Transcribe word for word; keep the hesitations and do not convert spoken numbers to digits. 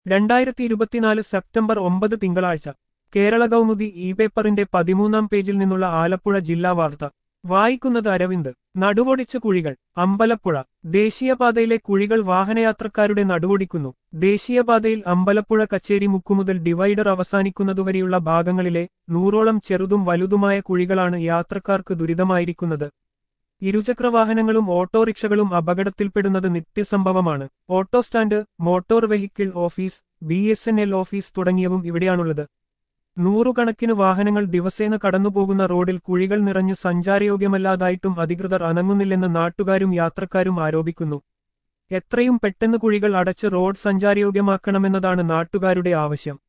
രണ്ടായിരത്തി ഇരുപത്തിനാല് സെപ്റ്റംബർ ഒമ്പത് തിങ്കളാഴ്ച കേരള കൗമുദി ഇ പേപ്പറിന്റെ പതിമൂന്നാം പേജിൽ നിന്നുള്ള ആലപ്പുഴ ജില്ലാ വാർത്ത വായിക്കുന്നത് അരവിന്ദ്. നടുവൊടിച്ച കുഴികൾ അമ്പലപ്പുഴ. ദേശീയപാതയിലെ കുഴികൾ വാഹനയാത്രക്കാരുടെ നടുവൊടിക്കുന്നു. ദേശീയപാതയിൽ അമ്പലപ്പുഴ കച്ചേരി മുക്കുമുതൽ ഡിവൈഡർ അവസാനിക്കുന്നതുവരെയുള്ള ഭാഗങ്ങളിലെ നൂറോളം ചെറുതും വലുതുമായ കുഴികളാണ് യാത്രക്കാർക്ക് ദുരിതമായിരിക്കുന്നത്. ഇരുചക്രവാഹനങ്ങളും ഓട്ടോറിക്ഷകളും അപകടത്തിൽപ്പെടുന്നത് നിത്യസംഭവമാണ്. Auto stand, motor vehicle office, B S N L office തുടങ്ങിയവും ഇവിടെയാണുള്ളത്. നൂറുകണക്കിന് വാഹനങ്ങൾ ദിവസേന കടന്നുപോകുന്ന റോഡിൽ കുഴികൾ നിറഞ്ഞ് സഞ്ചാരയോഗ്യമല്ലാതായിട്ടും അധികൃതർ അനങ്ങുന്നില്ലെന്ന് നാട്ടുകാരും യാത്രക്കാരും ആരോപിക്കുന്നു. എത്രയും പെട്ടെന്ന് കുഴികൾ അടച്ച് റോഡ് സഞ്ചാരയോഗ്യമാക്കണമെന്നതാണ് നാട്ടുകാരുടെ ആവശ്യം.